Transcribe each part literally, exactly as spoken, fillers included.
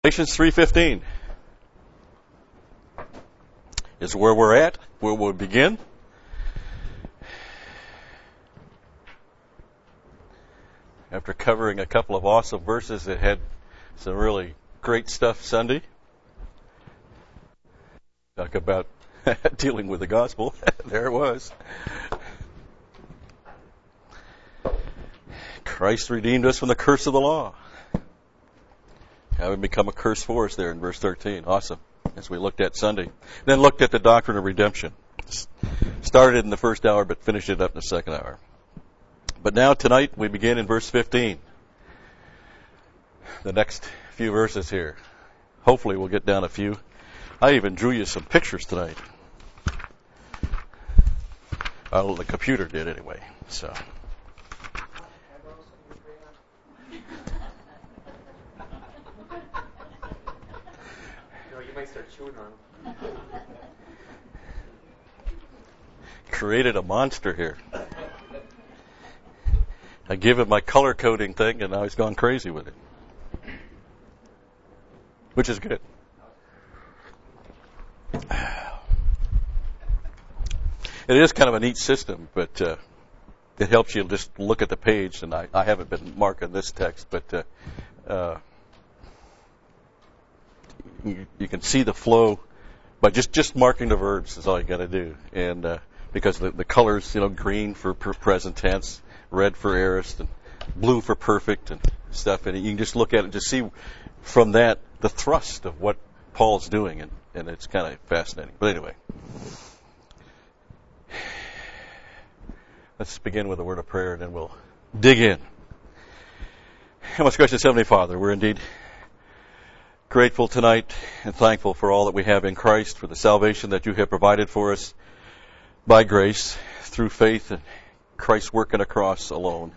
Galatians three fifteen is where we're at, where we'll begin. After covering a couple of awesome verses that had some really great stuff Sunday. Talk about dealing with the gospel. There it was. Christ redeemed us from the curse of the law. Having become a curse for us there in verse thirteen. Awesome. As we looked at Sunday. Then looked at the doctrine of redemption. Started in the first hour, but finished it up in the second hour. But now tonight we begin in verse fifteen. The next few verses here. Hopefully we'll get down a few. I even drew you some pictures tonight. Well, the computer did anyway. So. You might start chewing on them. Created a monster here. I give him my color coding thing, and now he's gone crazy with it. Which is good. It is kind of a neat system, but uh, it helps you just look at the page. And I, I haven't been marking this text, but uh, uh, you, you can see the flow by just, just marking the verbs is all you got to do. And uh, because the, the colors, you know, green for, for present tense, red for aorist, and blue for perfect, and stuff. And you can just look at it and just see from that the thrust of what Paul's doing, and, and it's kind of fascinating. But anyway. Let's begin with a word of prayer, and then we'll dig in. Most gracious Heavenly Father, we're indeed grateful tonight and thankful for all that we have in Christ, for the salvation that you have provided for us by grace through faith in Christ's work on a cross alone.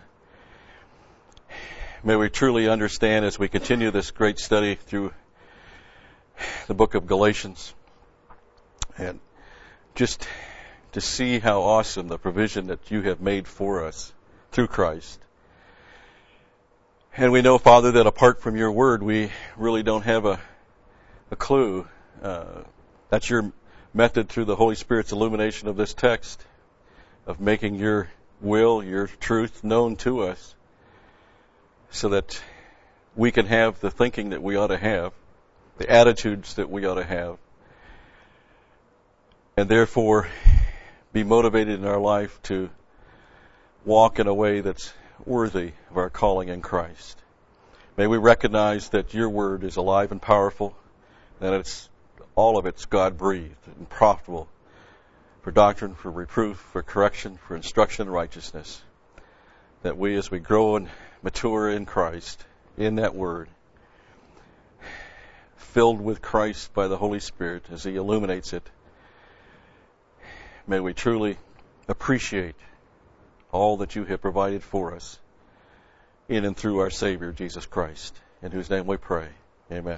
May we truly understand as we continue this great study through the book of Galatians, and just to see how awesome the provision that you have made for us through Christ. And we know, Father, that apart from your word, we really don't have a, a clue. Uh, that's your method through the Holy Spirit's illumination of this text, of making your will, your truth known to us, so that we can have the thinking that we ought to have, the attitudes that we ought to have, and therefore be motivated in our life to walk in a way that's worthy of our calling in Christ. May we recognize that your word is alive and powerful, that it's all of it's God-breathed and profitable for doctrine, for reproof, for correction, for instruction in righteousness. That we, as we grow and mature in Christ, in that word, filled with Christ by the Holy Spirit as he illuminates it, may we truly appreciate all that you have provided for us in and through our Savior, Jesus Christ, in whose name we pray. Amen.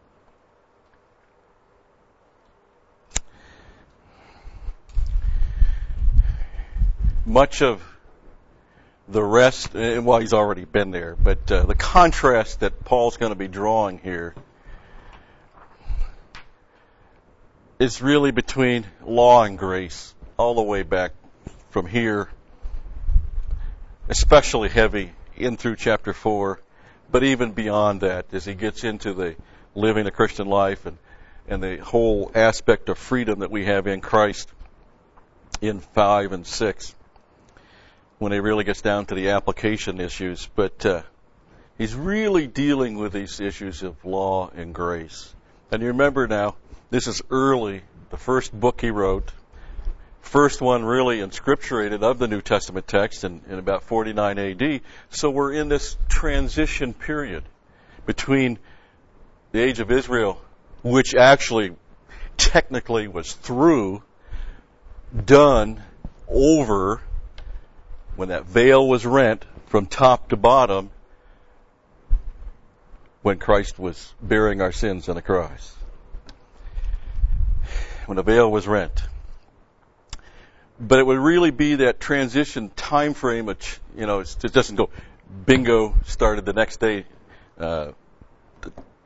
Much of the rest, and well, he's already been there, but uh, the contrast that Paul's going to be drawing here is really between law and grace, all the way back from here, especially heavy in through chapter four, but even beyond that, as he gets into the living a Christian life and, and the whole aspect of freedom that we have in Christ in five and six, when he really gets down to the application issues. But uh, he's really dealing with these issues of law and grace. And you remember now, this is early, the first book he wrote, first one really inscripturated of the New Testament text in, in about forty-nine A D. So we're in this transition period between the age of Israel, which actually technically was through, done, over, when that veil was rent from top to bottom, when Christ was bearing our sins on the cross. When the veil was rent. But it would really be that transition time frame, which, you know, it doesn't go bingo, started the next day. Uh,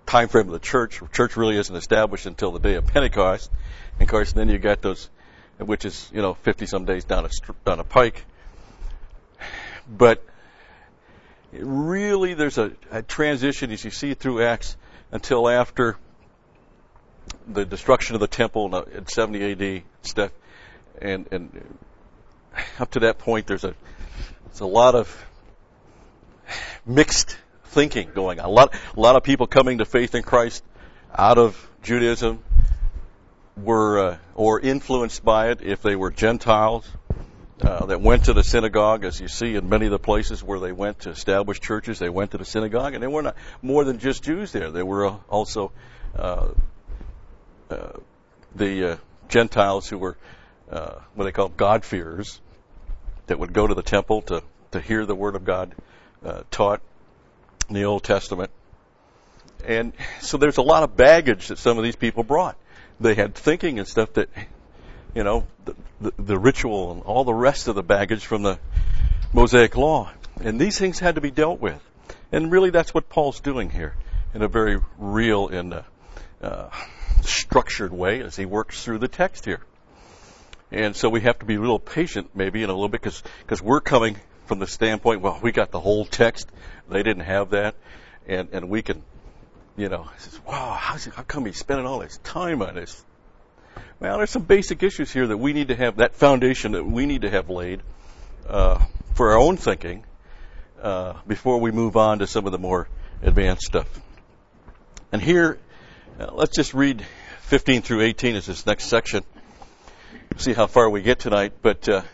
time frame of the church. Church really isn't established until the day of Pentecost. And of course, then you got those, which is, you know, fifty some days down a, down a pike. But really, there's a, a transition, as you see through Acts, until after the destruction of the temple in seventy A D stuff, and and up to that point, there's a there's a lot of mixed thinking going on. A lot a lot of people coming to faith in Christ out of Judaism were uh, or influenced by it if they were Gentiles uh, that went to the synagogue, as you see in many of the places where they went to establish churches. They went to the synagogue, and they were not more than just Jews there. They were uh, also uh, uh, the uh, Gentiles who were uh, what they call God-fearers, that would go to the temple to, to hear the Word of God uh, taught in the Old Testament. And so there's a lot of baggage that some of these people brought. They had thinking and stuff that, you know, the, the, the ritual and all the rest of the baggage from the Mosaic Law. And these things had to be dealt with. And really that's what Paul's doing here in a very real and uh, uh, structured way as he works through the text here. And so we have to be a little patient maybe in a little bit because because we're coming from the standpoint, well, we got the whole text. They didn't have that. And, and we can, you know, says, wow, how's it, how come he's spending all this time on this? Well, there's some basic issues here that we need to have, that foundation that we need to have laid uh, for our own thinking uh, before we move on to some of the more advanced stuff. And here, uh, let's just read fifteen through eighteen as this next section. See how far we get tonight, but uh,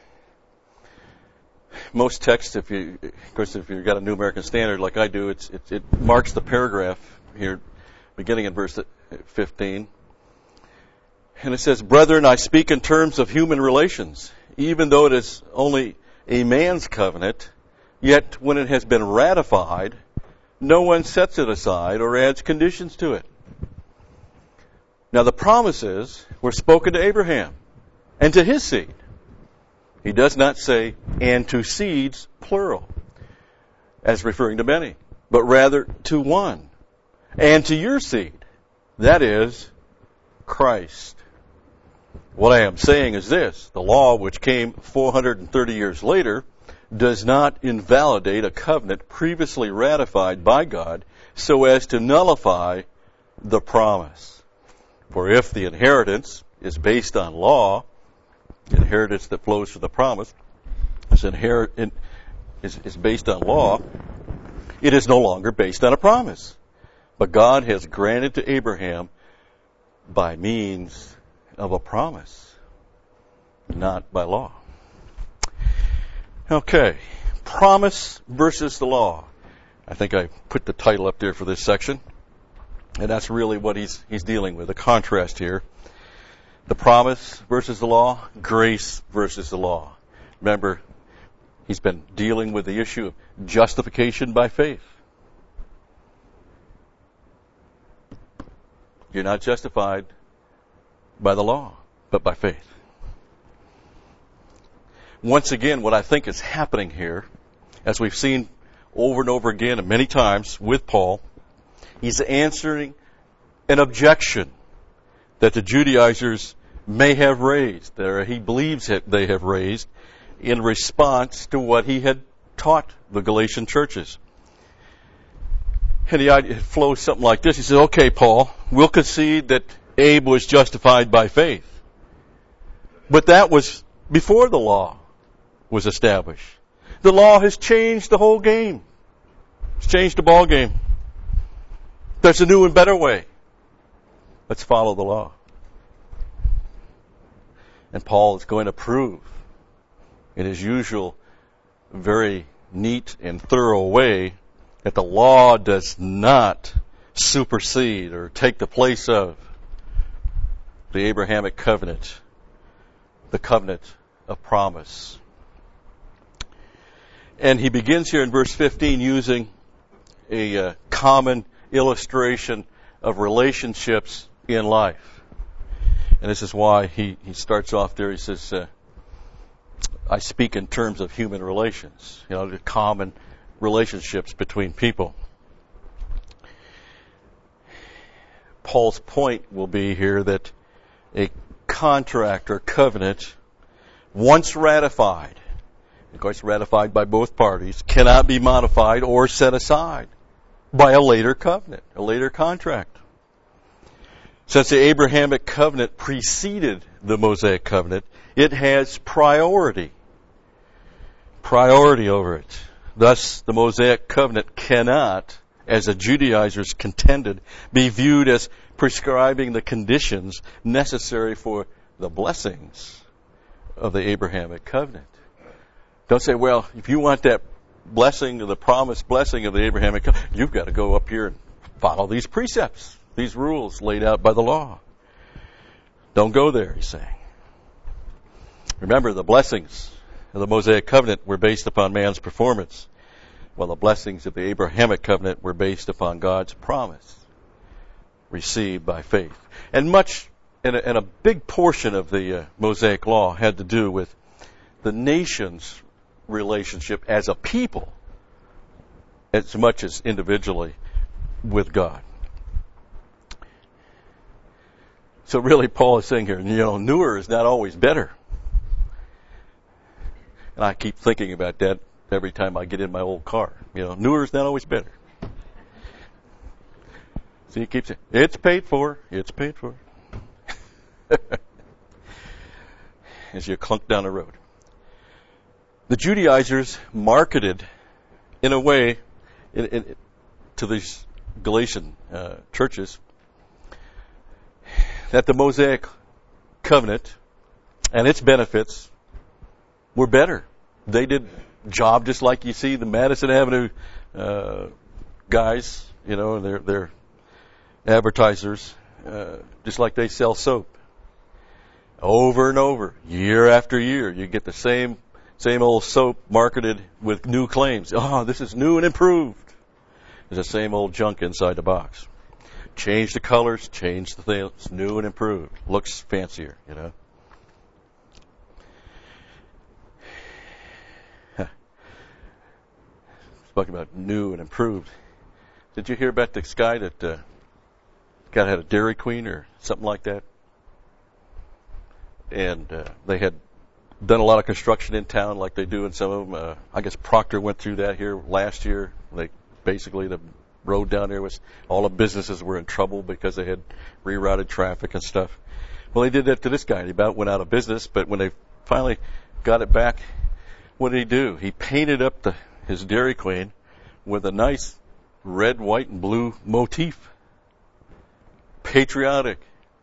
most texts, if you, of course, if you've got a New American Standard like I do, it's, it, it marks the paragraph here, beginning in verse fifteen. And it says, "Brethren, I speak in terms of human relations, even though it is only a man's covenant, yet when it has been ratified, no one sets it aside or adds conditions to it. Now the promises were spoken to Abraham, and to his seed." He does not say, "and to seeds," plural, as referring to many, but rather to one. "And to your seed," that is, Christ. What I am saying is this: the law, which came four hundred thirty years later, does not invalidate a covenant previously ratified by God so as to nullify the promise. For if the inheritance is based on law, inheritance that flows from the promise is, inherit, is, is based on law, it is no longer based on a promise. But God has granted to Abraham by means of a promise, not by law. Okay, promise versus the law. I think I put the title up there for this section, and that's really what he's he's dealing with, a contrast here. The promise versus the law, grace versus the law. Remember, he's been dealing with the issue of justification by faith. You're not justified by the law, but by faith. Once again, what I think is happening here, as we've seen over and over again and many times with Paul, he's answering an objection that the Judaizers may have raised, or he believes that they have raised, in response to what he had taught the Galatian churches. And the idea flows something like this. He says, okay, Paul, we'll concede that Abe was justified by faith. But that was before the law was established. The law has changed the whole game. It's changed the ball game. There's a new and better way. Let's follow the law. And Paul is going to prove in his usual very neat and thorough way that the law does not supersede or take the place of the Abrahamic covenant, the covenant of promise. And he begins here in verse fifteen using a uh, common illustration of relationships in life. And this is why he, he starts off there. He says, uh, I speak in terms of human relations, you know, the common relationships between people. Paul's point will be here that a contract or covenant, once ratified, of course ratified by both parties, cannot be modified or set aside by a later covenant, a later contract. Since the Abrahamic covenant preceded the Mosaic covenant, it has priority. Priority over it. Thus, the Mosaic covenant cannot, as the Judaizers contended, be viewed as prescribing the conditions necessary for the blessings of the Abrahamic covenant. Don't say, well, if you want that blessing, the promised blessing of the Abrahamic covenant, you've got to go up here and follow these precepts, these rules laid out by the law. Don't go there, he's saying. Remember, the blessings of the Mosaic covenant were based upon man's performance, while the blessings of the Abrahamic covenant were based upon God's promise received by faith. And much, and a, and a big portion of the uh, Mosaic law had to do with the nation's relationship as a people, as much as individually with God. So really, Paul is saying here, you know, newer is not always better. And I keep thinking about that every time I get in my old car. You know, newer is not always better. So he keeps saying, it's paid for, it's paid for. As you clunk down the road. The Judaizers marketed, in a way, in, in, to these Galatian uh, churches, that the Mosaic covenant and its benefits were better. They did job just like you see the Madison Avenue uh, guys, you know, they're, they're advertisers, uh, just like they sell soap. Over and over, year after year, you get the same same old soap marketed with new claims. Oh, this is new and improved. There's the same old junk inside the box. Change the colors, change the things, it's new and improved. Looks fancier, you know. Talking about new and improved. Did you hear about this guy that uh, guy had a Dairy Queen or something like that? And uh, they had done a lot of construction in town like they do in some of them. Uh, I guess Proctor went through that here last year. They basically, the road down there was, all the businesses were in trouble because they had rerouted traffic and stuff. Well, they did that to this guy. He about went out of business, but when they finally got it back, what did he do? He painted up the his Dairy Queen with a nice red, white, and blue motif. Patriotic.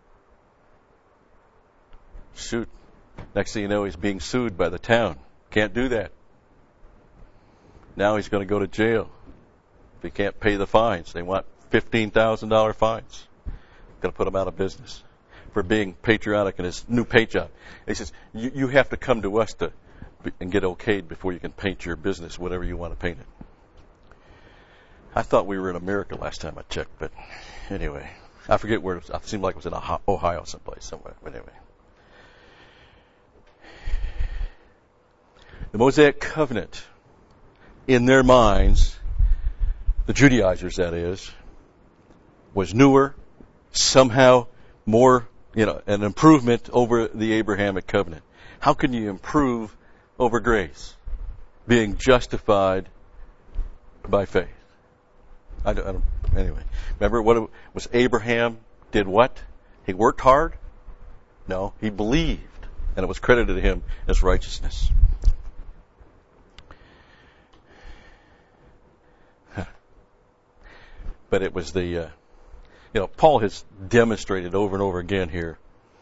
Shoot. Next thing you know, he's being sued by the town. Can't do that. Now he's going to go to jail if he can't pay the fines. They want fifteen thousand dollars fines. Going to put him out of business for being patriotic in his new paint job. He says, you, you have to come to us to and get okayed before you can paint your business, whatever you want to paint it. I thought we were in America last time I checked, but anyway, I forget where it was. It seemed like it was in Ohio someplace, somewhere. But anyway. The Mosaic covenant, in their minds, the Judaizers that is, was newer, somehow more, you know, an improvement over the Abrahamic covenant. How can you improve over grace? Being justified by faith. I don't, I don't, anyway, remember what it was? Abraham did what? He worked hard? No, he believed, and it was credited to him as righteousness. But it was the, uh, you know, Paul has demonstrated over and over again here.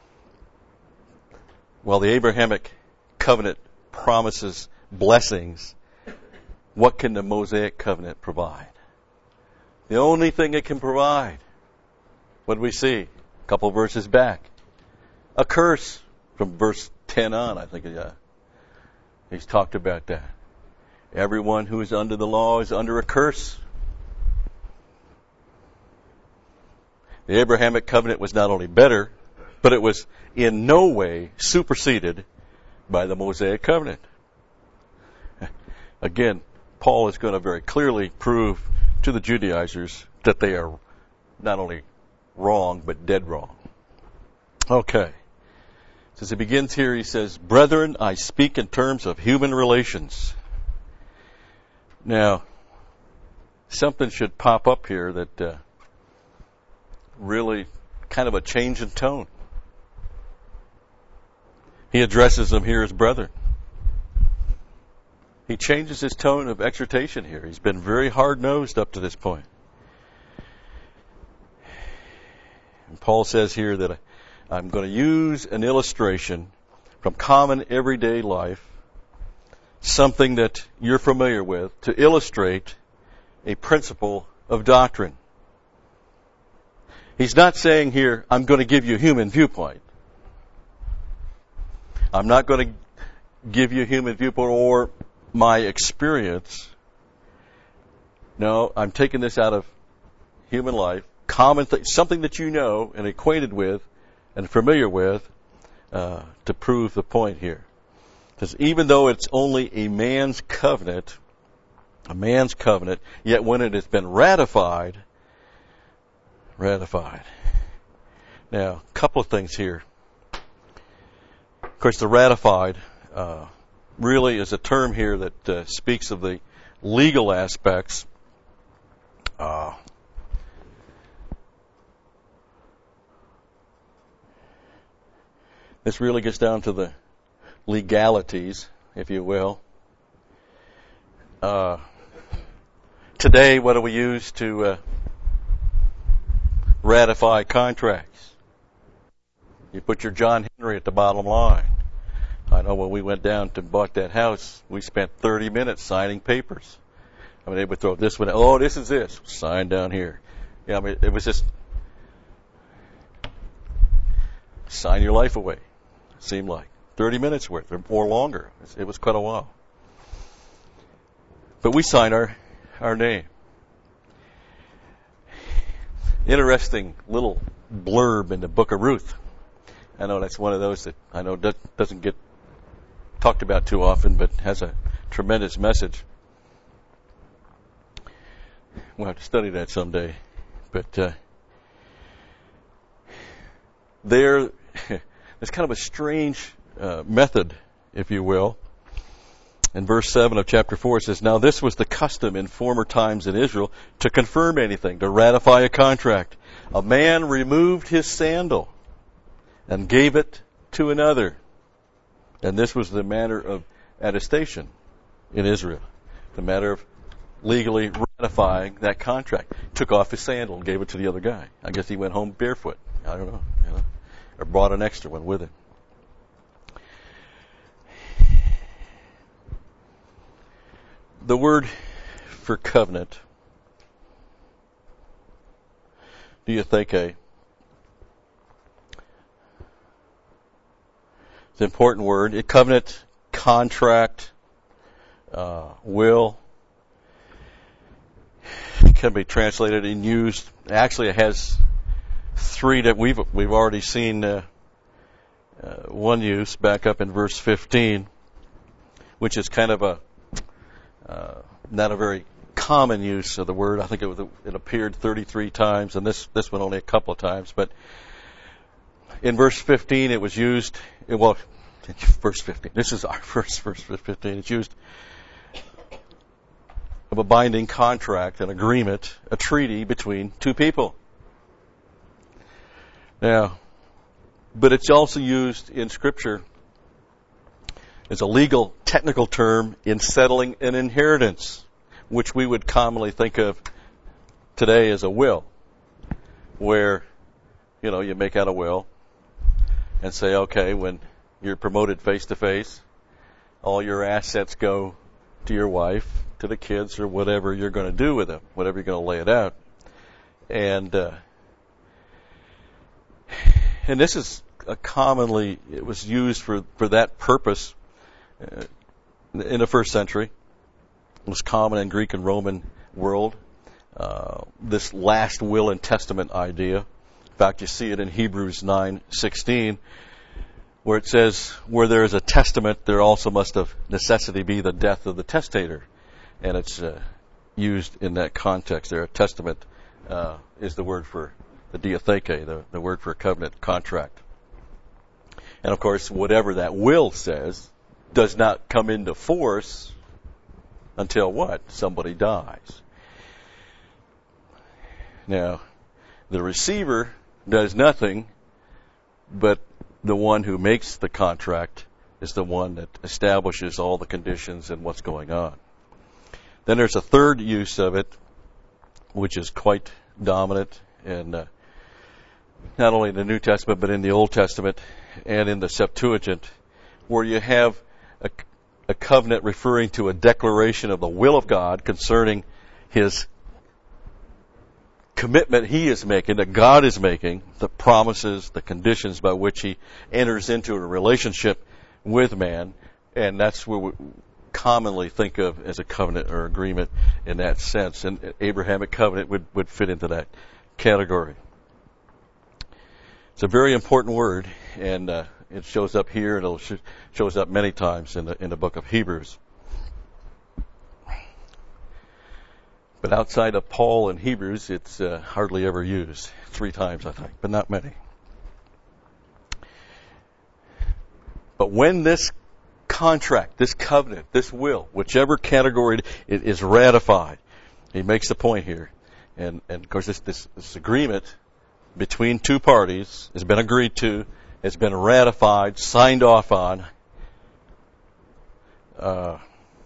While the Abrahamic covenant promises blessings, what can the Mosaic covenant provide? The only thing it can provide, what do we see? A couple verses back. A curse from verse ten on, I think. Uh, he's talked about that. Everyone who is under the law is under a curse. The Abrahamic covenant was not only better, but it was in no way superseded by the Mosaic covenant. Again, Paul is going to very clearly prove to the Judaizers that they are not only wrong, but dead wrong. Okay. So as he begins here, he says, "Brethren, I speak in terms of human relations." Now, something should pop up here that uh, really kind of a change in tone. He addresses them here as brethren. He changes his tone of exhortation here. He's been very hard-nosed up to this point. And Paul says here that I'm going to use an illustration from common everyday life, something that you're familiar with, to illustrate a principle of doctrine. He's not saying here, I'm going to give you a human viewpoint. I'm not going to give you a human viewpoint or my experience. No, I'm taking this out of human life, common th- something that you know and acquainted with and familiar with, uh, to prove the point here. Because even though it's only a man's covenant, a man's covenant, yet when it has been ratified, ratified. Now, a couple of things here. Of course, the ratified uh, really is a term here that uh, speaks of the legal aspects. Uh, this really gets down to the legalities, if you will. Uh, today, what do we use to uh, ratify contracts? You put your John Henry at the bottom line. I know when we went down to bought that house, we spent thirty minutes signing papers. I mean, they would throw this one, oh, this is this, sign down here. Yeah, I mean, it was just sign your life away, it seemed like. thirty minutes worth or longer. It was quite a while. But we signed our, our name. Interesting little blurb in the book of Ruth. I know that's one of those that I know doesn't get talked about too often, but has a tremendous message. We'll have to study that someday. But uh, there, there's kind of a strange uh, method, if you will. In verse seven of chapter four, it says, "Now this was the custom in former times in Israel to confirm anything, to ratify a contract. A man removed his sandal and gave it to another." And this was the matter of attestation in Israel, the matter of legally ratifying that contract. Took off his sandal and gave it to the other guy. I guess he went home barefoot. I don't know, you know, or brought an extra one with him. The word for covenant, diatheke, it's an important word. A covenant, contract, uh, will, it can be translated and used. Actually, it has three that we've we've already seen. Uh, uh, one use back up in verse fifteen, which is kind of a uh, not a very common use of the word. I think it, was, it appeared thirty-three times, and this this one only a couple of times. But in verse fifteen, it was used. Well, verse fifteen. This is our first verse, verse fifteen. It's used of a binding contract, an agreement, a treaty between two people. Now, but it's also used in Scripture as a legal, technical term in settling an inheritance, which we would commonly think of today as a will, where, you know, you make out a will and say, okay, when you're promoted face to face, all your assets go to your wife, to the kids, or whatever you're going to do with them, whatever you're going to lay it out. And uh, and this is a commonly, it was used for, for that purpose uh, in the first century. It was common in Greek and Roman world, uh, this last will and testament idea. In fact, you see it in Hebrews nine sixteen, where it says, where there is a testament, there also must of necessity be the death of the testator. And it's uh, used in that context there. A testament uh, is the word for the diatheke, the, the word for covenant contract. And of course, whatever that will says does not come into force until what? Somebody dies. Now, the receiver does nothing, but the one who makes the contract is the one that establishes all the conditions and what's going on. Then there's a third use of it, which is quite dominant in uh, not only in the New Testament, but in the Old Testament and in the Septuagint, where you have a, a covenant referring to a declaration of the will of God concerning His commitment He is making, that God is making, the promises, the conditions by which He enters into a relationship with man, and that's where we commonly think of as a covenant or agreement in that sense, and Abrahamic covenant would, would fit into that category. It's a very important word, and uh, it shows up here, and it sh- shows up many times in the in the book of Hebrews. But outside of Paul and Hebrews, it's uh, hardly ever used. Three times, I think, but not many. But when this contract, this covenant, this will, whichever category it is ratified, he makes the point here. And, and of course, this, this, this agreement between two parties has been agreed to, has been ratified, signed off on. Uh,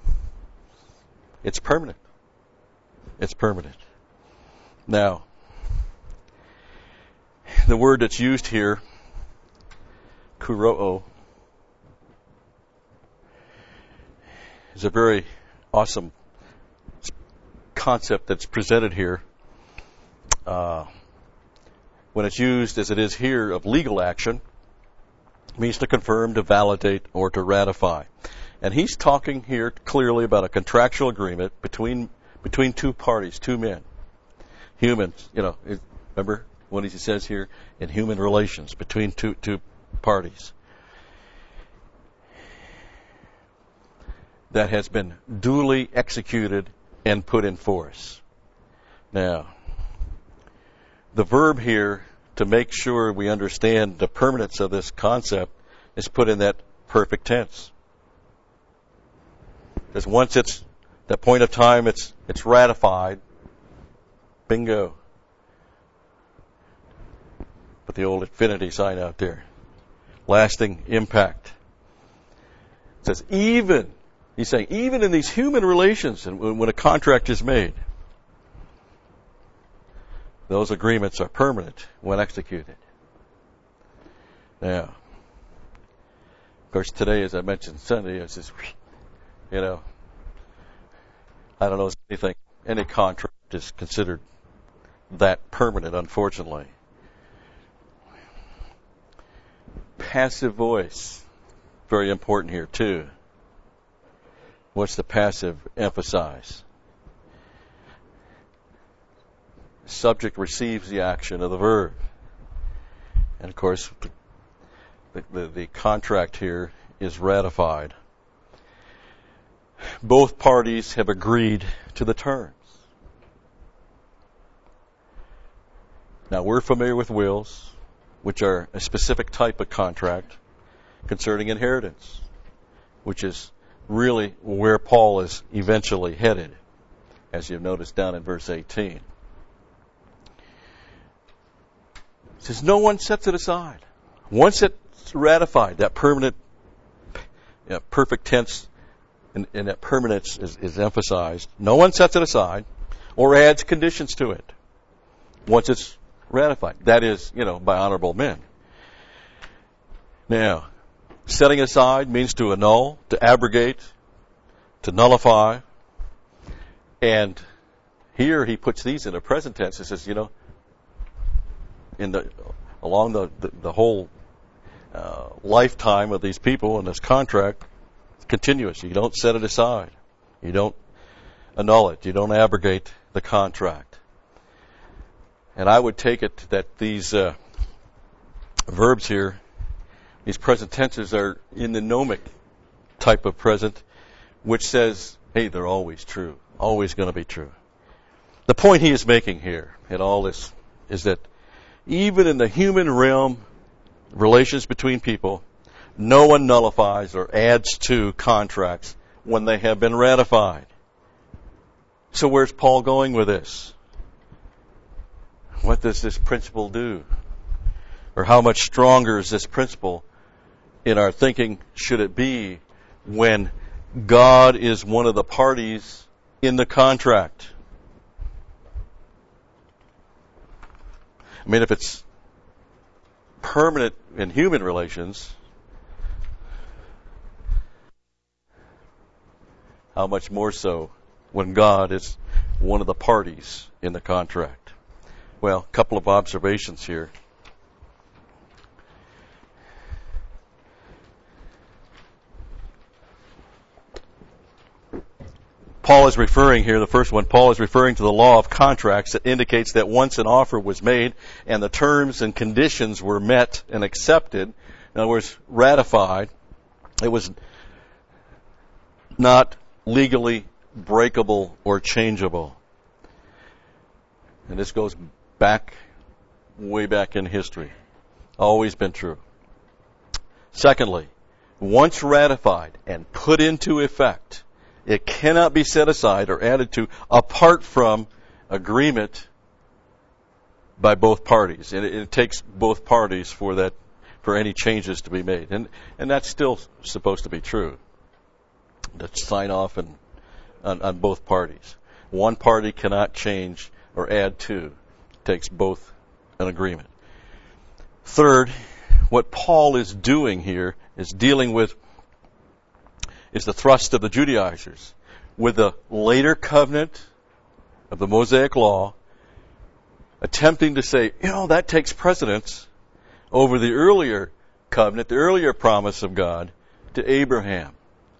it's permanent. It's permanent. Now, the word that's used here, kuroo, is a very awesome concept that's presented here. Uh, when it's used as it is here of legal action, it means to confirm, to validate, or to ratify. And he's talking here clearly about a contractual agreement between between two parties, two men, humans. You know, it, remember what he says here in human relations between two two parties. That has been duly executed and put in force. Now, the verb here, to make sure we understand the permanence of this concept, is put in that perfect tense. Because once it's that point of time, it's it's ratified. Bingo. Put the old infinity sign out there. Lasting impact. It says even. He's saying, even in these human relations, and when a contract is made, those agreements are permanent when executed. Now, of course, today, as I mentioned Sunday, it's just, you know, I don't know if anything, any contract is considered that permanent, unfortunately. Passive voice, very important here, too. What's the passive emphasize? Subject receives the action of the verb. And of course, the, the, the contract here is ratified. Both parties have agreed to the terms. Now, we're familiar with wills, which are a specific type of contract concerning inheritance, which is really where Paul is eventually headed, as you've noticed down in verse eighteen. It says, no one sets it aside. Once it's ratified, that permanent, you know, perfect tense, and, and that permanence is, is emphasized. No one sets it aside or adds conditions to it once it's ratified. That is, you know, by honorable men. Now, setting aside means to annul, to abrogate, to nullify. And here he puts these in a present tense. He says, you know, in the along the, the, the whole uh, lifetime of these people in this contract, it's continuous. You don't set it aside. You don't annul it. You don't abrogate the contract. And I would take it that these uh, verbs here, these present tenses, are in the gnomic type of present, which says, hey, they're always true, always going to be true. The point he is making here in all this is that even in the human realm, relations between people, no one nullifies or adds to contracts when they have been ratified. So where's Paul going with this? What does this principle do? Or how much stronger is this principle in our thinking should it be when God is one of the parties in the contract? I mean, if it's permanent in human relations, how much more so when God is one of the parties in the contract? Well, a couple of observations here. Paul is referring here, the first one, Paul is referring to the law of contracts that indicates that once an offer was made and the terms and conditions were met and accepted, in other words, ratified, it was not legally breakable or changeable. And this goes back, way back in history. Always been true. Secondly, once ratified and put into effect, it cannot be set aside or added to apart from agreement by both parties. And it, it takes both parties for that, for any changes to be made. And and that's still supposed to be true. To sign off and, on, on both parties. One party cannot change or add to. It takes both an agreement. Third, what Paul is doing here is dealing with is the thrust of the Judaizers. With the later covenant of the Mosaic Law, attempting to say, you know, that takes precedence over the earlier covenant, the earlier promise of God to Abraham.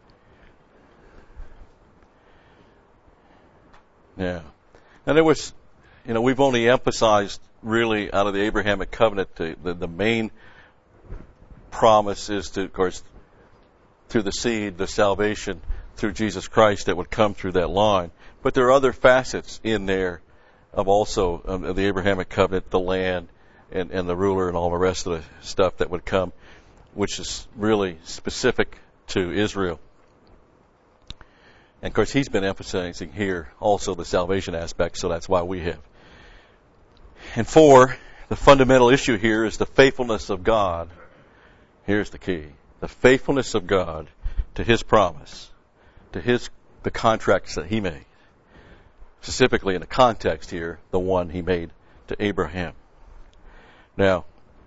Yeah. And there was, you know, we've only emphasized really out of the Abrahamic covenant, the, the, the main promise is to, of course, through the seed, the salvation through Jesus Christ that would come through that line. But there are other facets in there of also um, of the Abrahamic covenant, the land and, and the ruler and all the rest of the stuff that would come, which is really specific to Israel. And of course, he's been emphasizing here also the salvation aspect, so that's why we have. And four, the fundamental issue here is the faithfulness of God. Here's the key. The faithfulness of God to His promise, to His the contracts that He made. Specifically in the context here, the one He made to Abraham. Now,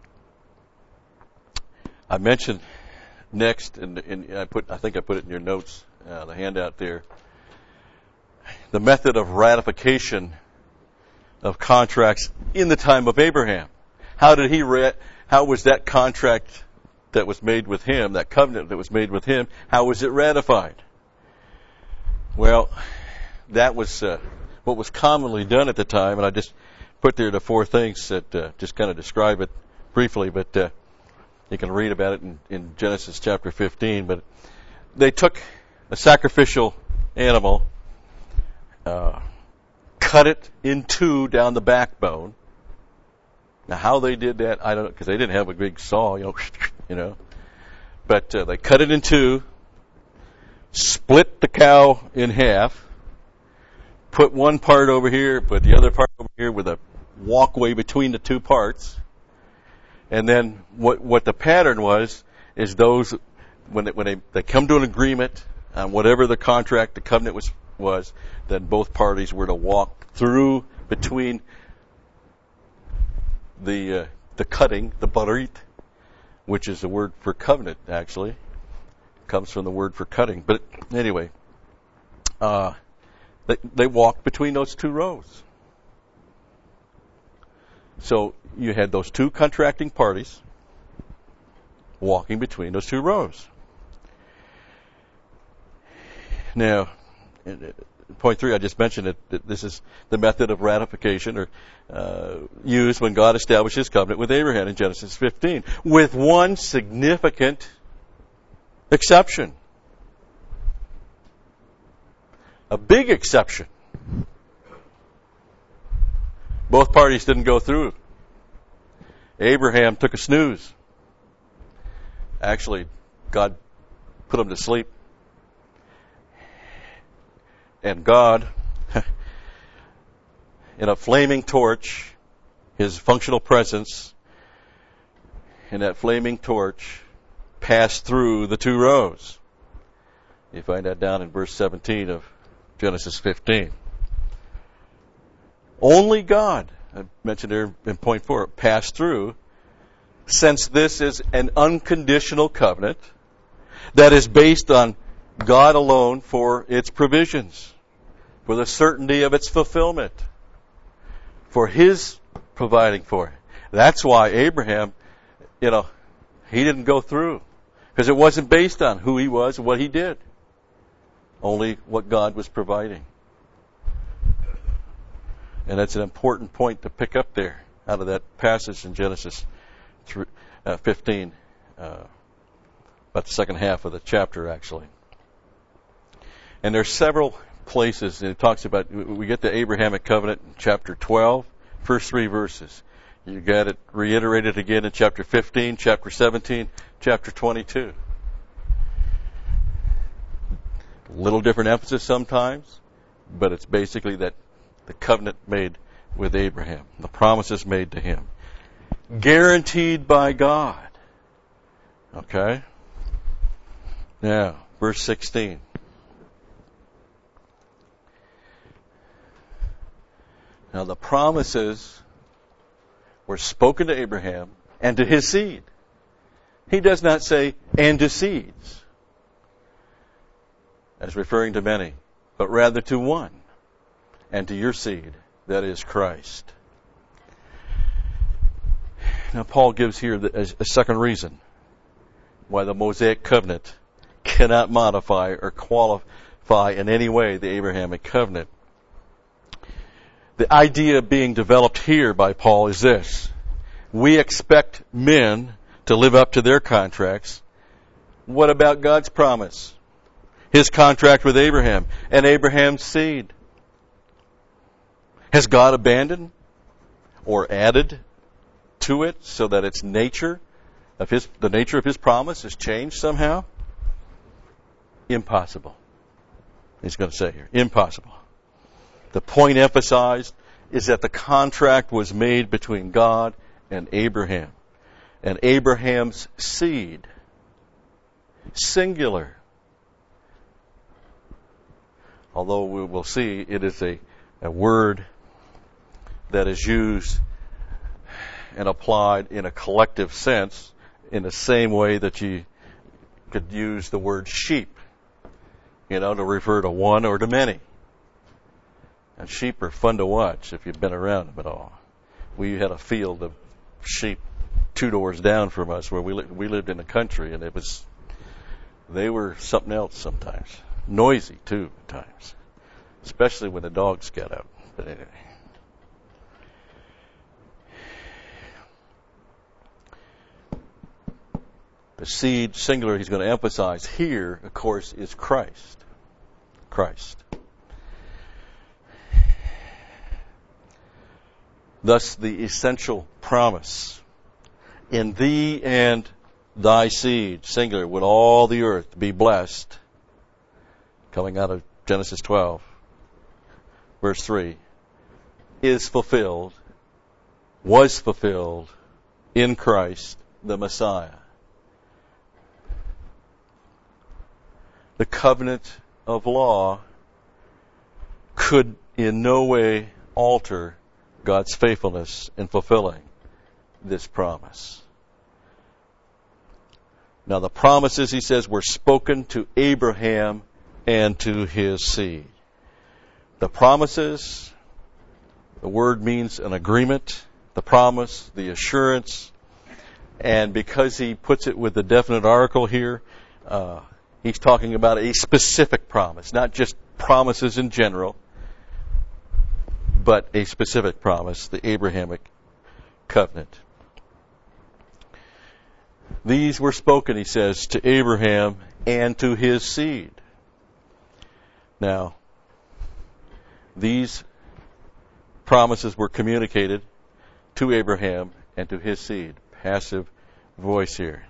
I mentioned next, and, and I put I think I put it in your notes, uh, the handout there, the method of ratification of contracts in the time of Abraham. How did he? Ra- how was that contract that was made with him, that covenant that was made with him, how was it ratified? Well, that was uh, what was commonly done at the time, and I just put there the four things that uh, just kind of describe it briefly, but uh, you can read about it in, in Genesis chapter fifteen. But they took a sacrificial animal, uh, cut it in two down the backbone. Now, how they did that, I don't know, because they didn't have a big saw, you know, you know. But uh, they cut it in two, split the cow in half, put one part over here, put the other part over here with a walkway between the two parts. And then what what the pattern was is those, when they, when they, they come to an agreement on whatever the contract, the covenant was, was, then both parties were to walk through between the uh, the cutting, the barit, which is the word for covenant, actually. It comes from the word for cutting. But anyway, uh, they, they walked between those two rows. So you had those two contracting parties walking between those two rows. Now, point three, I just mentioned it, that this is the method of ratification or uh, used when God established His covenant with Abraham in Genesis fifteen, with one significant exception. A big exception. Both parties didn't go through Abraham took a snooze. Actually, God put him to sleep. And God, in a flaming torch, his functional presence in that flaming torch passed through the two rows. You find that down in verse seventeen of Genesis fifteen. Only God, I mentioned there in point four, passed through, since this is an unconditional covenant that is based on God alone for its provisions, for the certainty of its fulfillment, for His providing for it. That's why Abraham, you know, he didn't go through, because it wasn't based on who he was and what he did, only what God was providing. And that's an important point to pick up there out of that passage in Genesis fifteen, uh, about the second half of the chapter, actually. And there's several places, and it talks about, we get the Abrahamic covenant in chapter twelve, first three verses. You got it reiterated again in chapter fifteen, chapter seventeen, chapter twenty-two. A little different emphasis sometimes, but it's basically that the covenant made with Abraham, the promises made to him, guaranteed by God. Okay? Now, verse sixteen. Now the promises were spoken to Abraham and to his seed. He does not say, and to seeds, as referring to many, but rather to one, and to your seed, that is Christ. Now Paul gives here a second reason why the Mosaic covenant cannot modify or qualify in any way the Abrahamic covenant. The idea being developed here by Paul is this: we expect men to live up to their contracts. What about God's promise? His contract with Abraham and Abraham's seed. Has God abandoned or added to it so that its nature of his, the nature of his promise has changed somehow? Impossible. He's going to say here, impossible. The point emphasized is that the contract was made between God and Abraham, and Abraham's seed, singular. Although we will see it is a, a word that is used and applied in a collective sense in the same way that you could use the word sheep, you know, to refer to one or to many. And sheep are fun to watch if you've been around them at all. We had a field of sheep two doors down from us where we li- we lived in the country, and it was they were something else sometimes. Noisy too at times, especially when the dogs got out. But anyway. The seed, singular, he's going to emphasize here, of course, is Christ. Christ. Thus, the essential promise, in thee and thy seed, singular, would all the earth be blessed, coming out of Genesis twelve, verse three, is fulfilled, was fulfilled in Christ, the Messiah. The covenant of law could in no way alter God's faithfulness in fulfilling this promise. Now the promises, he says, were spoken to Abraham and to his seed. The promises, the word means an agreement, the promise, the assurance, and because he puts it with a definite article here, uh, he's talking about a specific promise, not just promises in general, but a specific promise, the Abrahamic covenant. These were spoken, he says, to Abraham and to his seed. Now, these promises were communicated to Abraham and to his seed. Passive voice here.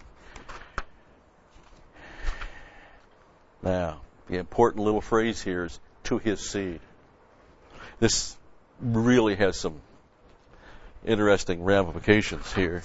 Now, the important little phrase here is to his seed. This really has some interesting ramifications here.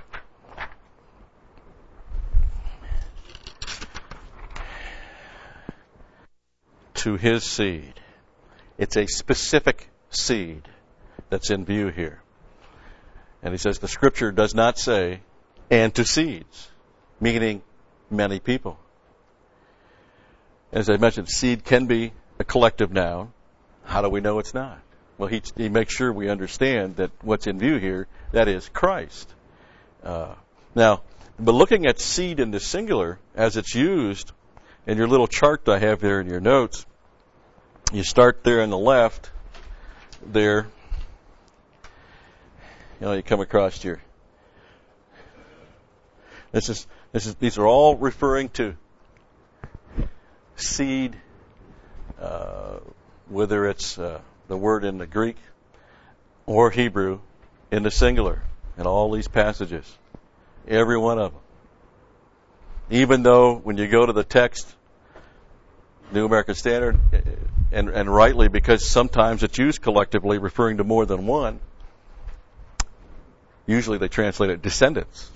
To his seed. It's a specific seed that's in view here. And he says the scripture does not say, and to seeds, meaning many people. As I mentioned, seed can be a collective noun. How do we know it's not? Well, he, he makes sure we understand that what's in view here, that is Christ. Uh, now, but looking at seed in the singular, as it's used in your little chart I have there in your notes, you start there on the left, there, you know, you come across your, this is, this is, these are all referring to seed, uh, whether it's uh, the word in the Greek or Hebrew in the singular in all these passages. Every one of them. Even though when you go to the text, New American Standard, and, and rightly because sometimes it's used collectively referring to more than one, usually they translate it descendants,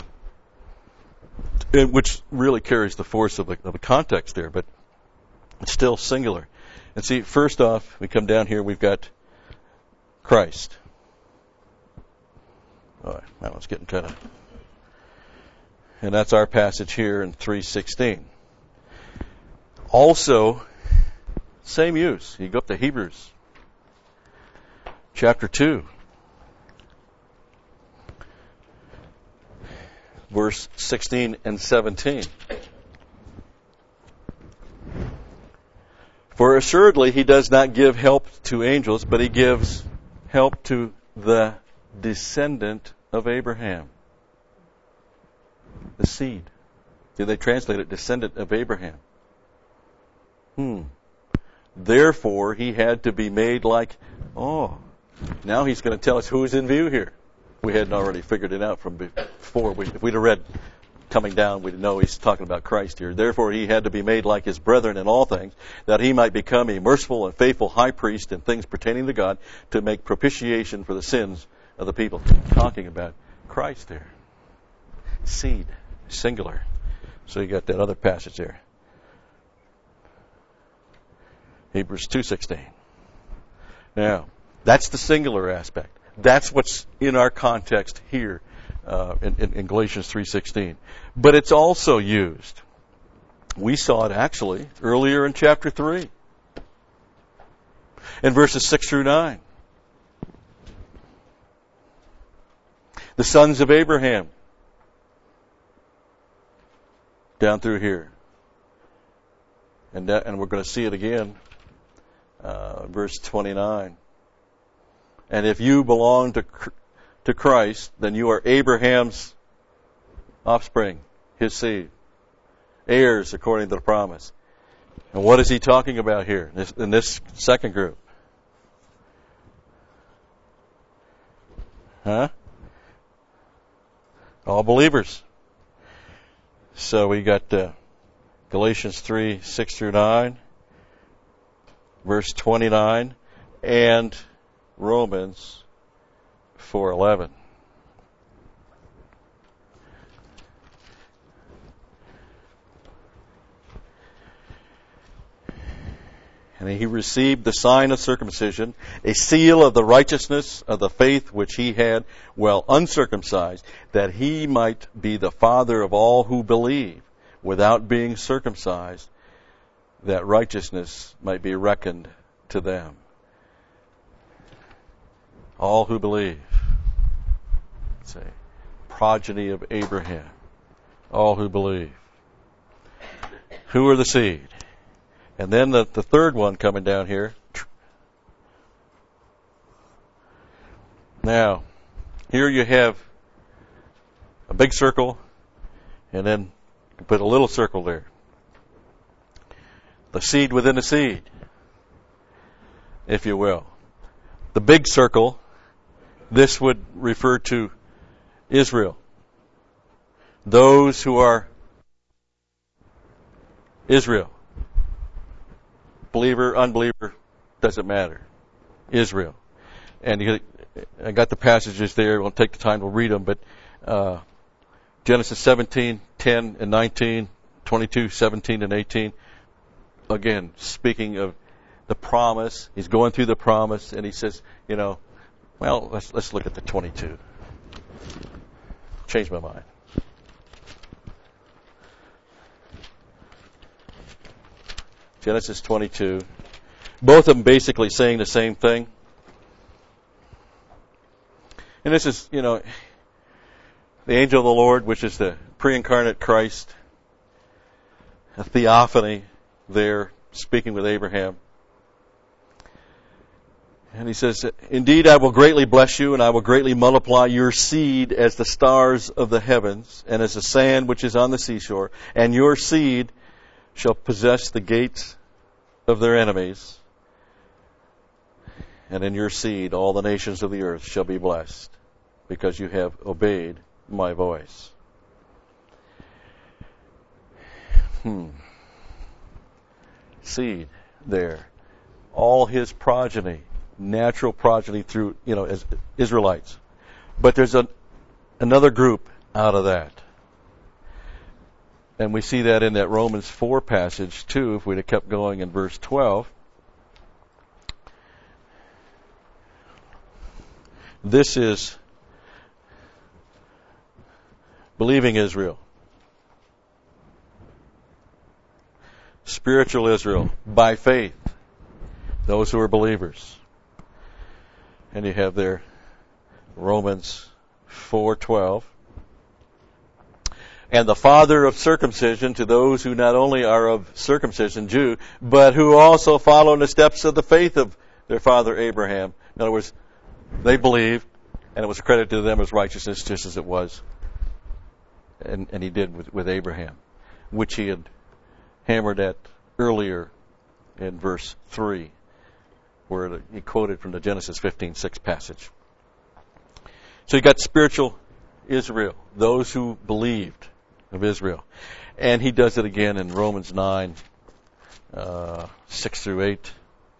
which really carries the force of the, of the context there, but it's still singular. And see, first off, we come down here, we've got Christ. All right, that one's getting kind of... And that's our passage here in three sixteen. Also, same use. You go up to Hebrews chapter two, verse sixteen and seventeen. For assuredly he does not give help to angels, but he gives help to the descendant of Abraham. The seed. Do they translate it descendant of Abraham? Hmm. Therefore he had to be made like, oh, now he's going to tell us who's in view here. We hadn't already figured it out from before. We, if we'd have read coming down, we'd know he's talking about Christ here. Therefore he had to be made like his brethren in all things, that he might become a merciful and faithful high priest in things pertaining to God, to make propitiation for the sins of the people. Talking about Christ there. Seed, singular. So you got that other passage there. Hebrews two sixteen. Now, that's the singular aspect. That's what's in our context here uh, in, in, in Galatians three sixteen. But it's also used. We saw it actually earlier in chapter three. In verses six through nine. The sons of Abraham. Down through here. And that, and we're going to see it again. Uh, verse twenty-nine. And if you belong to to Christ, then you are Abraham's offspring, his seed, heirs according to the promise. And what is he talking about here in this, in this second group? Huh? All believers. So we got uh, Galatians three, six through nine, verse twenty-nine, and Romans four eleven. And he received the sign of circumcision, a seal of the righteousness of the faith which he had while uncircumcised, that he might be the father of all who believe, without being circumcised, that righteousness might be reckoned to them. All who believe. It's a progeny of Abraham. All who believe. Who are the seed? And then the, the third one coming down here. Now, here you have a big circle, and then you put a little circle there. The seed within the seed, if you will. The big circle, this would refer to Israel. Those who are Israel. Believer, unbeliever, doesn't matter. Israel. And you, I got the passages there. I won't take the time to read them, but uh, Genesis seventeen, ten and nineteen, twenty-two, seventeen and eighteen. Again, speaking of the promise, he's going through the promise, and he says, you know, well, let's let's look at the twenty-two. Changed my mind. Genesis twenty-two. Both of them basically saying the same thing. And this is, you know, the angel of the Lord, which is the pre-incarnate Christ, a theophany there, speaking with Abraham. And he says, indeed, I will greatly bless you, and I will greatly multiply your seed as the stars of the heavens, and as the sand which is on the seashore. And your seed shall possess the gates of their enemies. And in your seed all the nations of the earth shall be blessed, because you have obeyed my voice. Hmm. Seed there. All his progeny, natural progeny through, you know, as Israelites. But there's a, another group out of that. And we see that in that Romans four passage too, if we'd have kept going in verse twelve. This is believing Israel. Spiritual Israel, by faith. Those who are believers. And you have there Romans four twelve. And the father of circumcision to those who not only are of circumcision, Jew, but who also follow in the steps of the faith of their father Abraham. In other words, they believed, and it was credited to them as righteousness, just as it was, and, and he did with, with Abraham, which he had hammered at earlier in verse three, where he quoted from the Genesis fifteen six passage. So you got spiritual Israel, those who believed of Israel. And he does it again in Romans nine, uh, six through eight.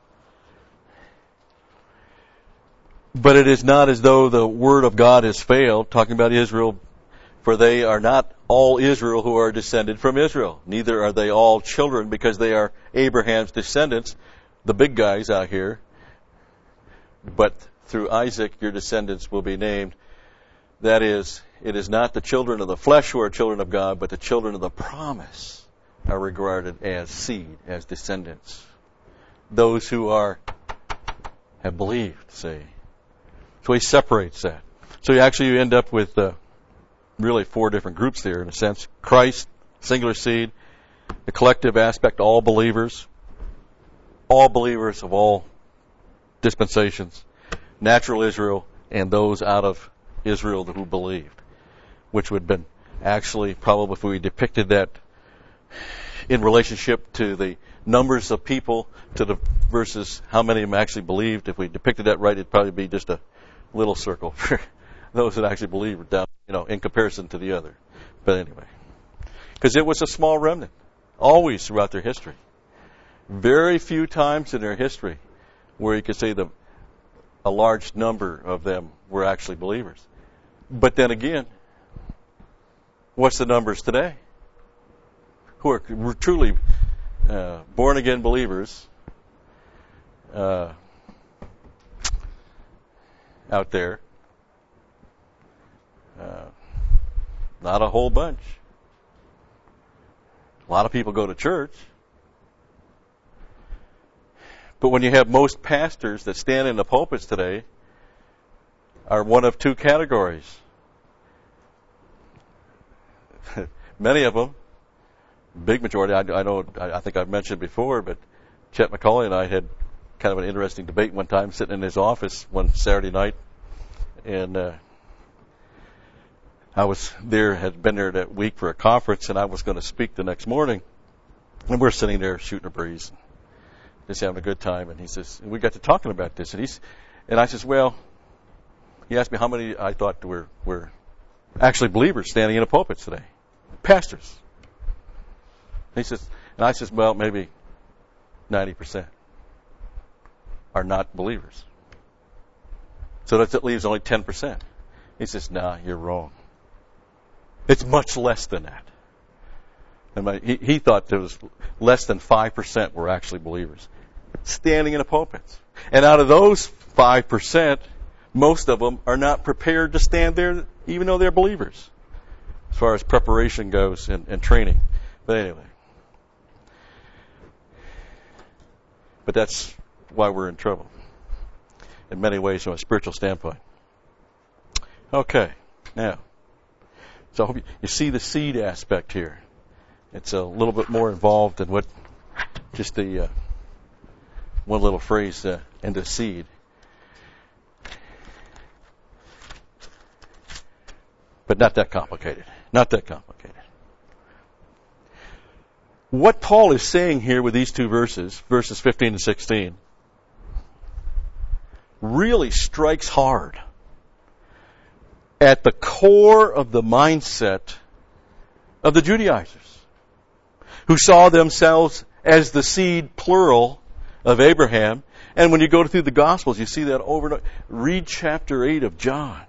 But it is not as though the word of God has failed, talking about Israel, for they are not all Israel who are descended from Israel. Neither are they all children, because they are Abraham's descendants, the big guys out here. But through Isaac your descendants will be named. That is, it is not the children of the flesh who are children of God, but the children of the promise are regarded as seed, as descendants. Those who are have believed, see. So he separates that. So you actually you end up with uh, really four different groups there, in a sense. Christ, singular seed, the collective aspect, all believers, all believers of all dispensations, natural Israel, and those out of Israel who believed, which would have been actually probably, if we depicted that in relationship to the numbers of people to the versus how many of them actually believed, if we depicted that right, it'd probably be just a little circle for those that actually believed down, you know, in comparison to the other. But anyway, because it was a small remnant, always throughout their history. Very few times in their history where you could say the a large number of them were actually believers. But then again, what's the numbers today? Who are truly uh, born-again believers uh, out there? Uh, not a whole bunch. A lot of people go to church. But when you have most pastors that stand in the pulpits today are one of two categories. Many of them, big majority, I, I know, I, I think I've mentioned before, but Chet McCauley and I had kind of an interesting debate one time sitting in his office one Saturday night. And uh, I was there, had been there that week for a conference, and I was going to speak the next morning. And we're sitting there shooting a breeze, just having a good time. And he says, and we got to talking about this. And he's, and I says, well, he asked me how many I thought were, were Actually, believers standing in the pulpits today. Pastors. He says, and I says, well, maybe ninety percent are not believers. So that leaves only ten percent. He says, nah, you're wrong. It's much less than that. And my, he, he thought there was less than five percent were actually believers standing in the pulpits. And out of those five percent, most of them are not prepared to stand there even though they're believers, as far as preparation goes and, and training. But anyway. But that's why we're in trouble, in many ways from a spiritual standpoint. Okay, now, so I hope you, you see the seed aspect here. It's a little bit more involved than what just the uh, one little phrase, uh, and the seed. But not that complicated. Not that complicated. What Paul is saying here with these two verses, verses fifteen and sixteen, really strikes hard at the core of the mindset of the Judaizers, who saw themselves as the seed, plural, of Abraham. And when you go through the Gospels, you see that over and over. Read chapter eight of John.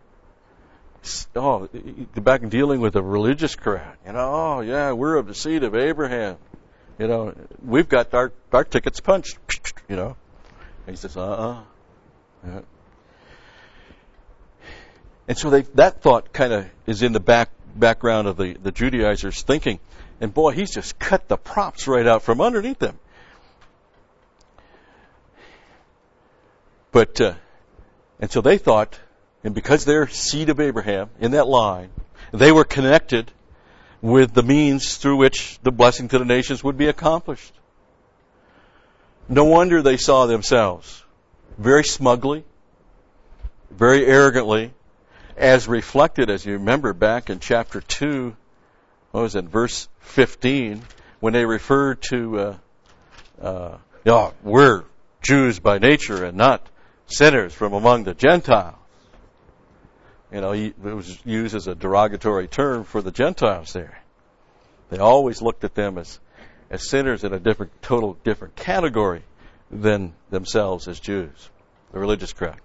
Oh, back in dealing with a religious crowd. You know, oh, yeah, we're of the seed of Abraham. You know, we've got our, our tickets punched. You know. And he says, uh-uh. Yeah. And so they, that thought kind of is in the back background of the, the Judaizers' thinking. And boy, he's just cut the props right out from underneath them. But, uh, and so they thought, and because they're seed of Abraham in that line, they were connected with the means through which the blessing to the nations would be accomplished. No wonder they saw themselves very smugly, very arrogantly, as reflected, as you remember back in chapter two, what was it, verse fifteen, when they referred to, uh, uh, oh, we're Jews by nature and not sinners from among the Gentiles. You know, it was used as a derogatory term for the Gentiles there. They always looked at them as, as sinners in a different, total different category than themselves as Jews, the religious crowd.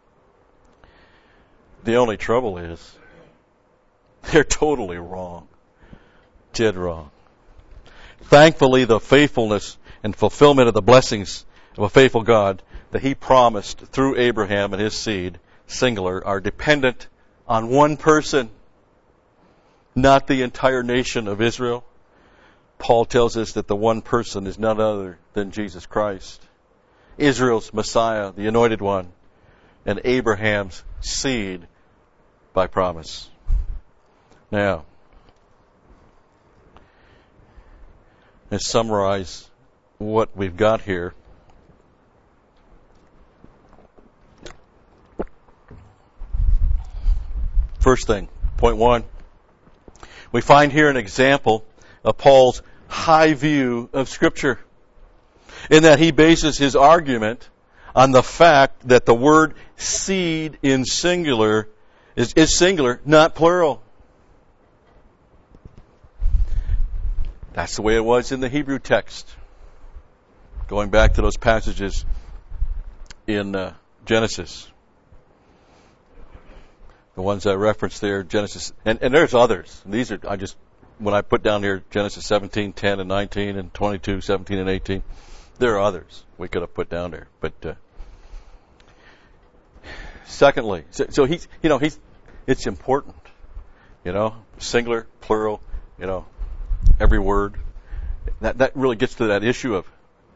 The only trouble is they're totally wrong. Dead wrong. Thankfully, the faithfulness and fulfillment of the blessings of a faithful God that He promised through Abraham and his seed, singular, are dependent on one person, not the entire nation of Israel. Paul tells us that the one person is none other than Jesus Christ, Israel's Messiah, the Anointed One, and Abraham's seed by promise. Now, let's summarize what we've got here. First thing, point one, we find here an example of Paul's high view of Scripture, in that he bases his argument on the fact that the word seed in singular is, is singular, not plural. That's the way it was in the Hebrew text. Going back to those passages in uh, Genesis. The ones I referenced there, Genesis, and, and there's others. These are, I just, when I put down here Genesis seventeen, ten, and nineteen, and twenty-two, seventeen, and eighteen, there are others we could have put down there. But, uh, secondly, so, so he's, you know, he's, it's important, you know, singular, plural, you know, every word. That, that really gets to that issue of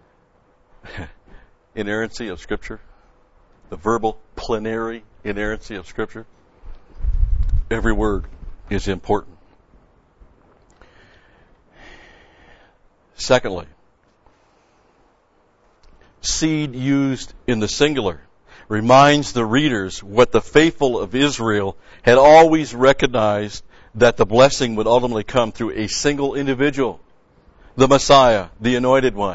inerrancy of Scripture, the verbal plenary inerrancy of Scripture. Every word is important. Secondly, seed used in the singular reminds the readers what the faithful of Israel had always recognized, that the blessing would ultimately come through a single individual, the Messiah, the Anointed One.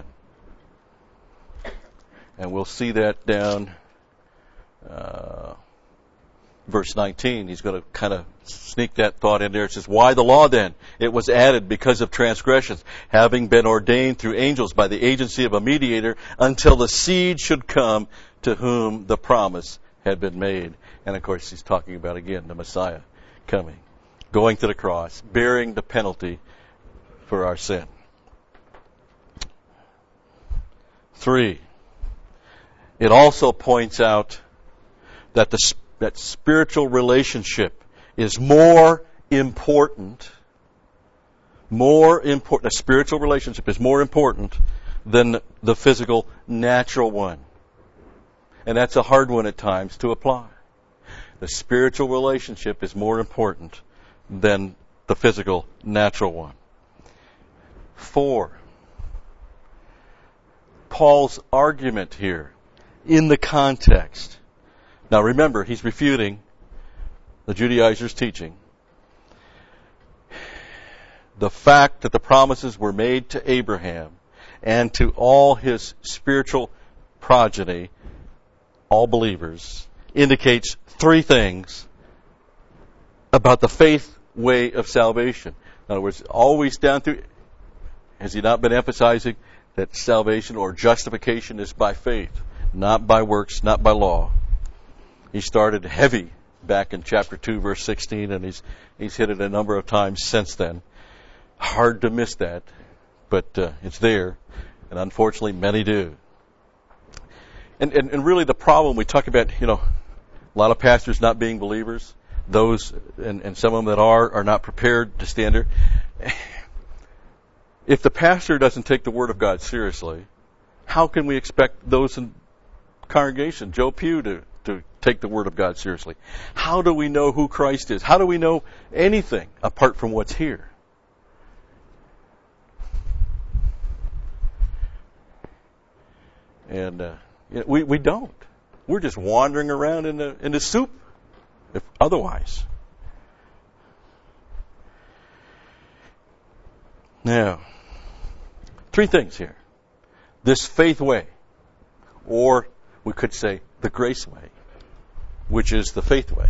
And we'll see that down uh, verse nineteen, he's going to kind of sneak that thought in there. It says, why the law then? It was added because of transgressions, having been ordained through angels by the agency of a mediator until the seed should come to whom the promise had been made. And of course, he's talking about, again, the Messiah coming, going to the cross, bearing the penalty for our sin. Three, it also points out that the that spiritual relationship is more important, more important, a spiritual relationship is more important than the physical, natural one. And that's a hard one at times to apply. The spiritual relationship is more important than the physical, natural one. Four, Paul's argument here in the context. Now remember, he's refuting the Judaizers' teaching. The fact that the promises were made to Abraham and to all his spiritual progeny, all believers, indicates three things about the faith way of salvation. In other words, always down through, has he not been emphasizing that salvation or justification is by faith, not by works, not by law? He started heavy back in chapter two, verse sixteen, and he's he's hit it a number of times since then. Hard to miss that, but uh, it's there, and unfortunately many do. And, and and really the problem, we talk about, you know, a lot of pastors not being believers, those, and, and some of them that are, are not prepared to stand there. If the pastor doesn't take the Word of God seriously, how can we expect those in congregation, Joe Pugh, to, to take the Word of God seriously? How do we know who Christ is? How do we know anything apart from what's here? And uh, we we don't. We're just wandering around in the in the soup, if otherwise. Now, three things here. This faith way, or we could say the grace way, which is the faith way,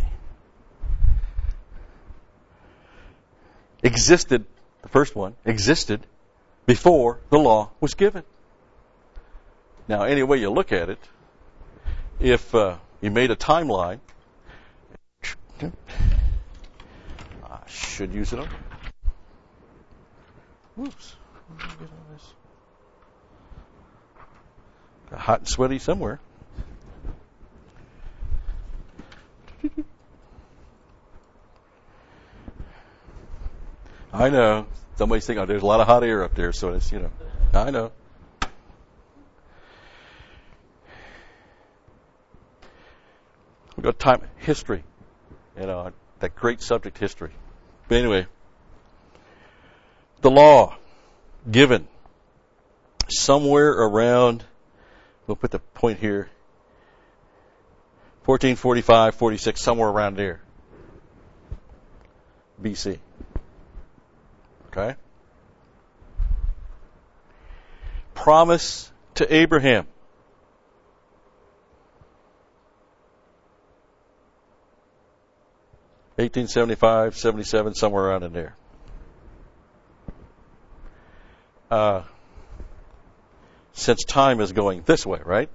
existed, the first one, existed before the law was given. Now, any way you look at it, if uh, you made a timeline, I should use it up. Whoops. Got hot and sweaty somewhere. I know. Somebody's thinking, oh, there's a lot of hot air up there, so it's, you know, I know. We've got time, history, you know, that great subject, history. But anyway, the law given somewhere around, we'll put the point here, fourteen forty-five, forty-six, somewhere around there, B C. Okay? Promise to Abraham. eighteen seventy-five, seventy-seven, somewhere around in there. Uh, since time is going this way, right?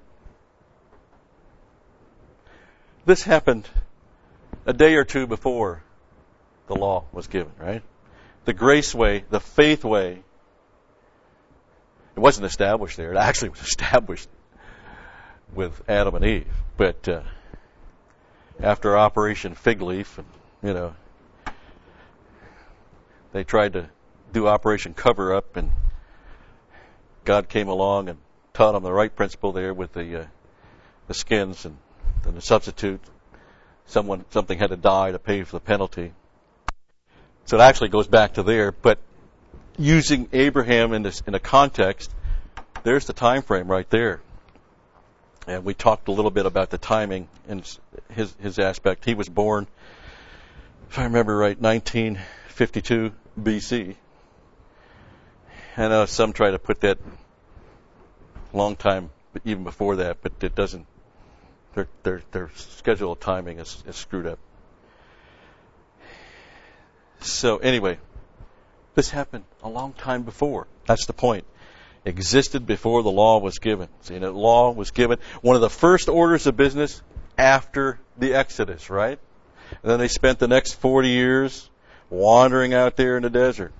This happened a day or two before the law was given, right? The grace way, the faith way, it wasn't established there. It actually was established with Adam and Eve. But uh, after Operation Fig Leaf, and, you know, they tried to do Operation Cover Up, and God came along and taught them the right principle there with the uh, the skins, and then the substitute. Someone, something had to die to pay for the penalty. So it actually goes back to there. But using Abraham in this in a context, there's the time frame right there. And we talked a little bit about the timing and his his aspect. He was born, if I remember right, nineteen fifty-two B C. I know some try to put that long time, even before that, but it doesn't. Their their their schedule of timing is, is screwed up. So anyway, this happened a long time before. That's the point. Existed before the law was given. See, the law was given. One of the first orders of business after the Exodus, right? And then they spent the next forty years wandering out there in the desert.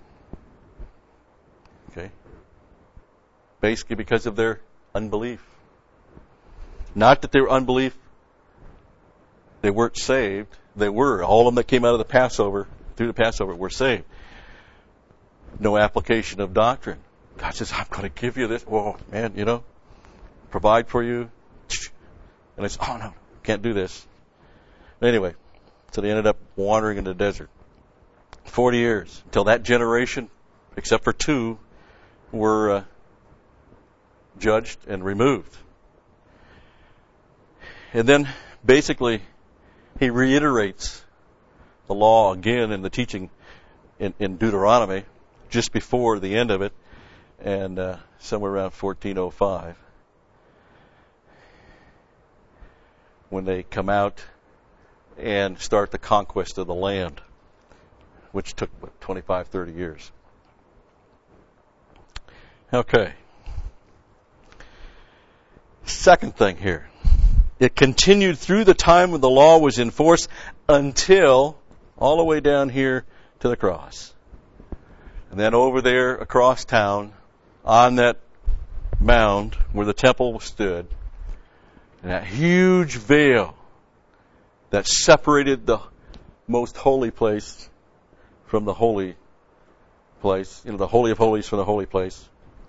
Okay? Basically because of their unbelief. Not that their unbelief, they weren't saved. They were. All of them that came out of the Passover, through the Passover, were saved. No application of doctrine. God says, I'm going to give you this. Whoa, man, you know, provide for you. And it's, oh, no, can't do this. Anyway, so they ended up wandering in the desert. Forty years until that generation, except for two, were uh, judged and removed. And then, basically, he reiterates the law again in the teaching in, in Deuteronomy, just before the end of it, and uh, somewhere around fourteen oh five, when they come out and start the conquest of the land, which took what, twenty-five, thirty years. Okay. Second thing here. It continued through the time when the law was in force until all the way down here to the cross. And then over there across town, on that mound where the temple stood, and that huge veil that separated the most holy place from the holy place, you know, the Holy of Holies from the holy place,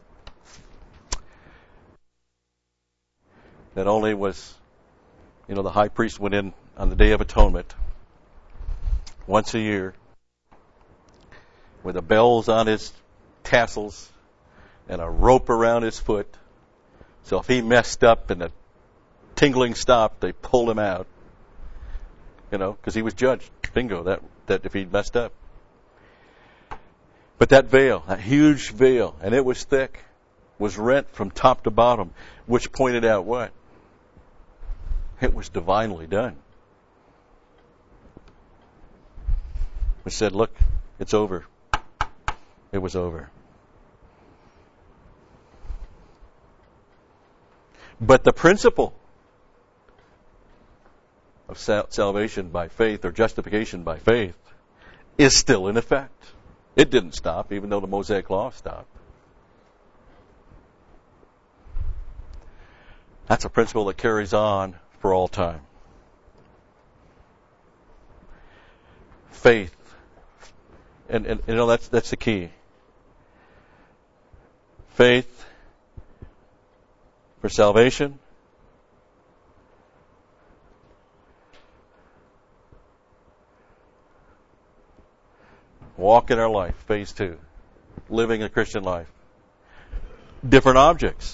that only was, you know, the high priest went in on the Day of Atonement once a year with the bells on his tassels and a rope around his foot. So if he messed up and the tingling stopped, they pulled him out. You know, because he was judged. Bingo, that, that if he'd messed up. But that veil, that huge veil, and it was thick, was rent from top to bottom, which pointed out what? It was divinely done. It said, look, it's over. It was over. But the principle of salvation by faith, or justification by faith, is still in effect. It didn't stop, even though the Mosaic Law stopped. That's a principle that carries on for all time. Faith. And, and you know, that's that's the key. Faith for salvation. Walk in our life, phase two. Living a Christian life. Different objects.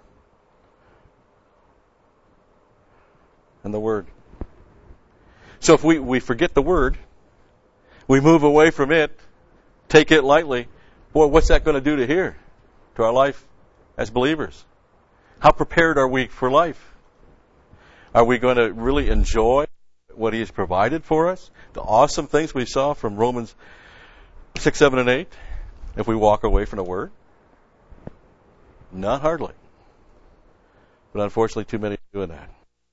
And the Word. So if we, we forget the Word, we move away from it, take it lightly, boy, what's that going to do to here? To our life as believers? How prepared are we for life? Are we going to really enjoy what He has provided for us? The awesome things we saw from Romans six, seven, and eight, if we walk away from the Word? Not hardly. But unfortunately, too many are doing that.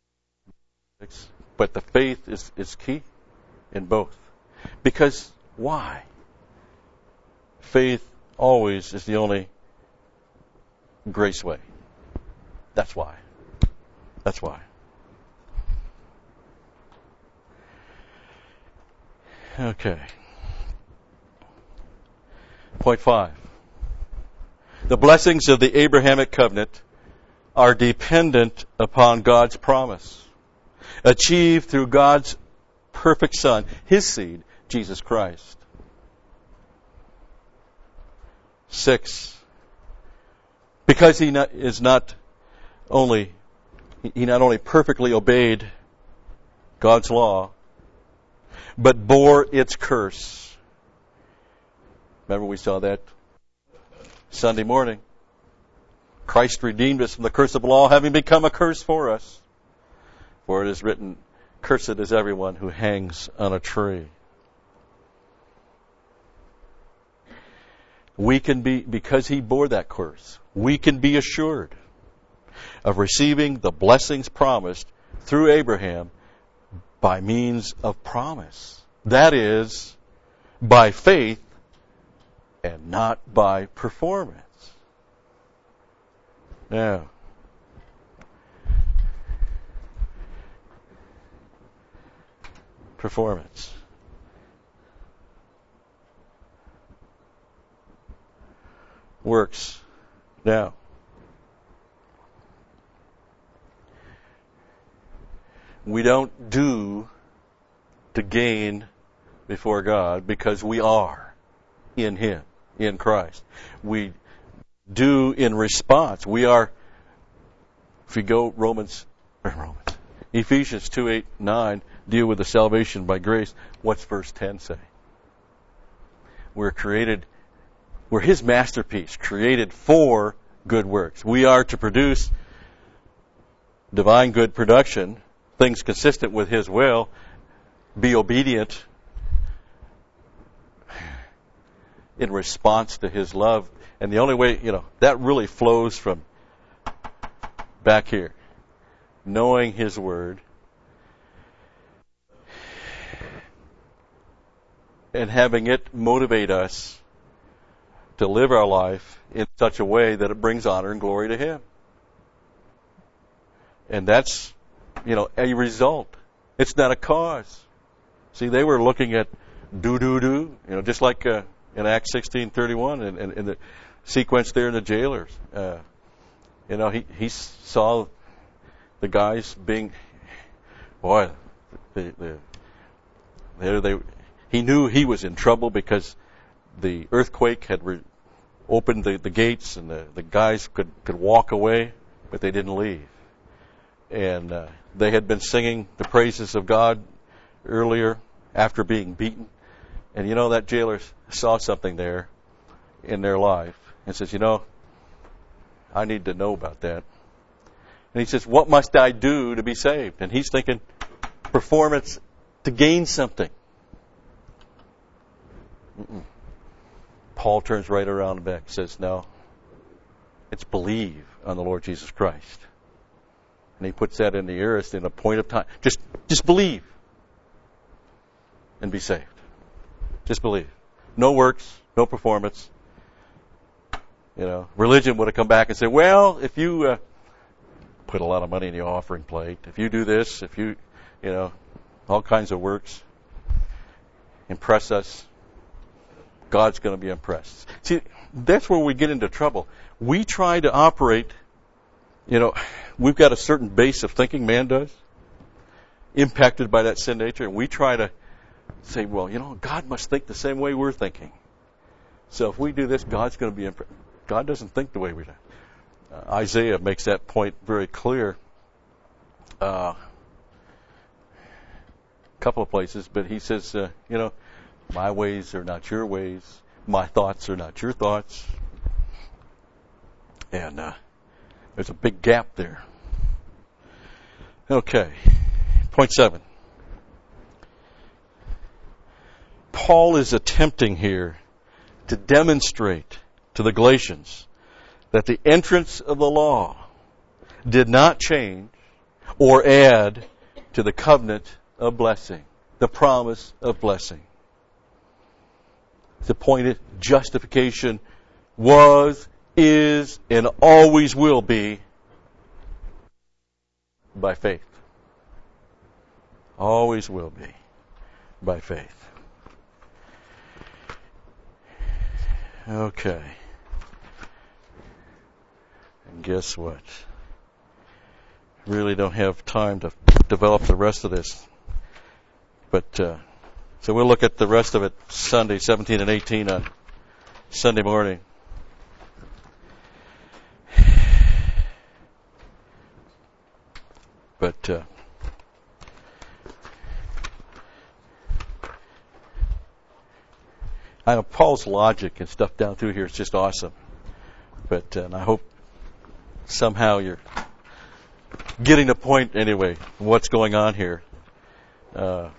But the faith is, is key in both. Because why? Faith always is the only grace way. That's why. That's why. Okay. Point five. The blessings of the Abrahamic covenant are dependent upon God's promise, achieved through God's perfect Son, His seed, Jesus Christ. Six. Because He not, is not only, He not only perfectly obeyed God's law, but bore its curse. Remember we saw that Sunday morning. Christ redeemed us from the curse of the law, having become a curse for us. For it is written, cursed is everyone who hangs on a tree. we can be, because he bore that curse, we can be assured of receiving the blessings promised through Abraham by means of promise. That is, by faith and not by performance. Now, performance. Works. Now, we don't do to gain before God because we are in Him, in Christ. We do in response. We are, if you go Romans, Romans, Ephesians two, eight, nine, deal with the salvation by grace. What's verse ten say? We're created, we're His masterpiece, created for good works. We are to produce divine good production, things consistent with His will, be obedient in response to His love. And the only way, you know, that really flows from back here. Knowing His Word and having it motivate us to live our life in such a way that it brings honor and glory to Him. And that's, you know, a result. It's not a cause. See, they were looking at do-do-do, you know, just like uh, in Acts sixteen thirty-one and, and, and the sequence there in the jailers. Uh, you know, he, he saw the guys being, boy, the, the, there they, he knew he was in trouble because the earthquake had re- opened the, the gates and the, the guys could, could walk away, but they didn't leave. And uh, they had been singing the praises of God earlier after being beaten. And you know, that jailer saw something there in their life and says, you know, I need to know about that. And he says, what must I do to be saved? And he's thinking, performance to gain something. Mm-mm. Paul turns right around and back and says, no, it's believe on the Lord Jesus Christ. And he puts that in the aorist in a point of time. Just, just believe and be saved. Just believe. No works, no performance. You know, religion would have come back and said, well, if you uh, put a lot of money in the offering plate, if you do this, if you, you know, all kinds of works, impress us, God's going to be impressed. See, that's where we get into trouble. We try to operate, you know, we've got a certain base of thinking, man does, impacted by that sin nature, and we try to say, well, you know, God must think the same way we're thinking. So if we do this, God's going to be impressed. God doesn't think the way we do. Uh, Isaiah makes that point very clear. A uh, couple of places, but he says, uh, you know, my ways are not your ways. My thoughts are not your thoughts. And uh, there's a big gap there. Okay. Point seven. Paul is attempting here to demonstrate to the Galatians that the entrance of the law did not change or add to the covenant of blessing, the promise of blessing. The point is, justification was, is, and always will be by faith. Always will be by faith. Okay. And guess what? Really don't have time to develop the rest of this. But, uh, so we'll look at the rest of it Sunday, seventeen and eighteen on Sunday morning. But, uh, I know Paul's logic and stuff down through here is just awesome. But, uh, and I hope somehow you're getting the point anyway, what's going on here. Uh,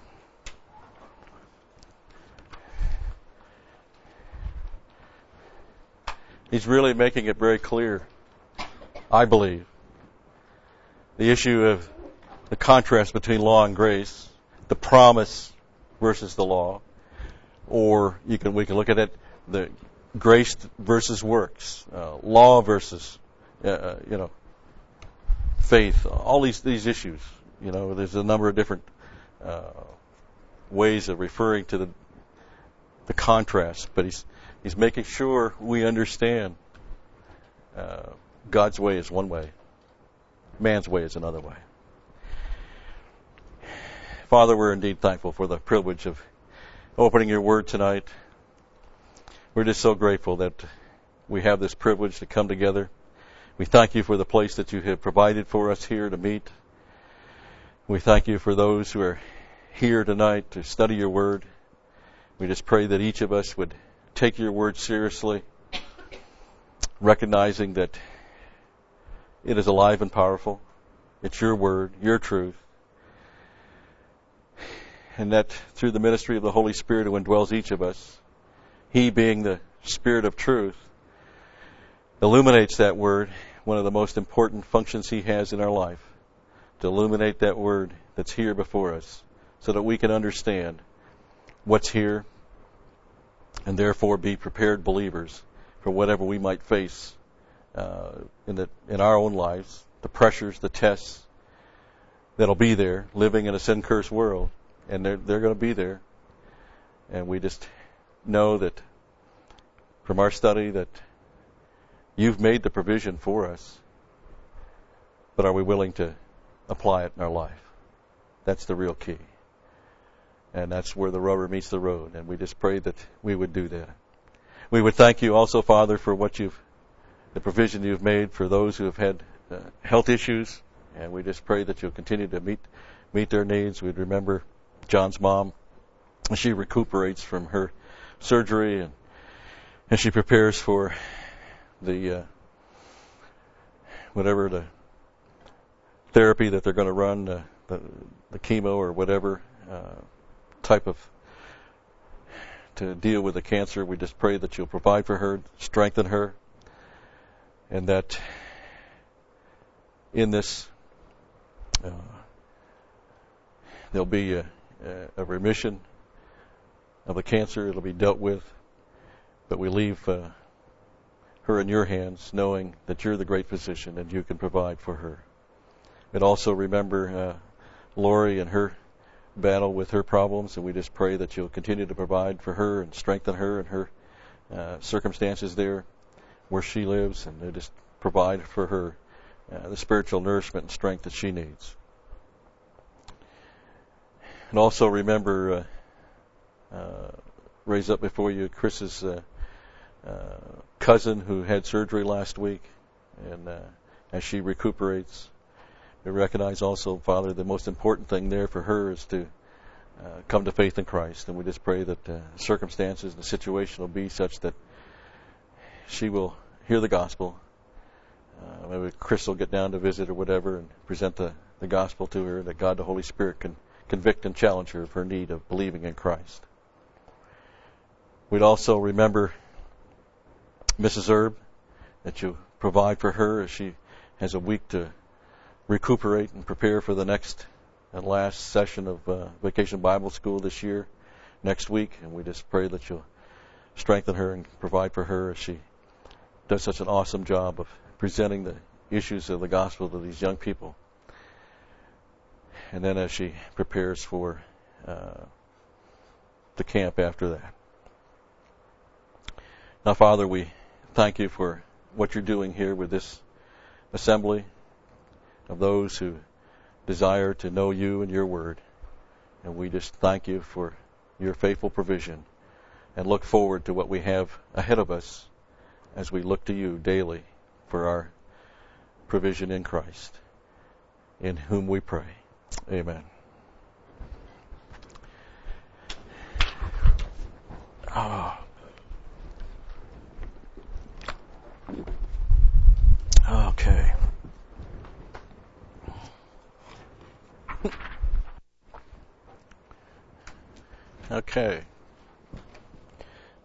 He's really making it very clear, I believe, the issue of the contrast between law and grace, the promise versus the law, or you can we can look at it the grace versus works, uh, law versus uh, you know faith. All these these issues. You know, there's a number of different uh, ways of referring to the the contrast, but he's he's making sure we understand uh, God's way is one way, man's way is another way. Father, we're indeed thankful for the privilege of opening your word tonight. We're just so grateful that we have this privilege to come together. We thank you for the place that you have provided for us here to meet. We thank you for those who are here tonight to study your word. We just pray that each of us would take your word seriously, recognizing that it is alive and powerful. It's your word, your truth. And that through the ministry of the Holy Spirit who indwells each of us, He being the Spirit of truth, illuminates that word, one of the most important functions He has in our life, to illuminate that word that's here before us so that we can understand what's here and therefore be prepared believers for whatever we might face uh, in, the, in our own lives, the pressures, the tests that'll be there, living in a sin-cursed world. And they're, they're going to be there. And we just know that from our study that you've made the provision for us. But are we willing to apply it in our life? That's the real key. And that's where the rubber meets the road. And we just pray that we would do that. We would thank you also, Father, for what you've, the provision you've made for those who have had uh, health issues. And we just pray that you'll continue to meet, meet their needs. We'd remember John's mom, she recuperates from her surgery and, and she prepares for the uh, whatever the therapy that they're going to run, uh, the, the chemo or whatever uh, type of to deal with the cancer. We just pray that you'll provide for her, strengthen her, and that in this uh, there'll be a a remission of the cancer. It'll be dealt with. But we leave uh, her in your hands, knowing that you're the great physician and you can provide for her. But also remember uh, Lori and her battle with her problems, and we just pray that you'll continue to provide for her and strengthen her and her uh, circumstances there where she lives, and just provide for her uh, the spiritual nourishment and strength that she needs. And also remember, uh, uh, raise up before you Chris's uh, uh, cousin who had surgery last week, and uh, as she recuperates, we recognize also, Father, the most important thing there for her is to uh, come to faith in Christ. And we just pray that uh, circumstances and the situation will be such that she will hear the gospel. Uh, maybe Chris will get down to visit or whatever and present the, the gospel to her, that God the Holy Spirit can convict and challenge her of her need of believing in Christ. We'd also remember Missus Erb, that you provide for her as she has a week to recuperate and prepare for the next and last session of uh, Vacation Bible School this year, next week. And we just pray that you'll strengthen her and provide for her as she does such an awesome job of presenting the issues of the gospel to these young people. And then as she prepares for uh, the camp after that. Now, Father, we thank you for what you're doing here with this assembly of those who desire to know you and your word. And we just thank you for your faithful provision and look forward to what we have ahead of us as we look to you daily for our provision in Christ, in whom we pray. Amen. Oh. Okay. Okay.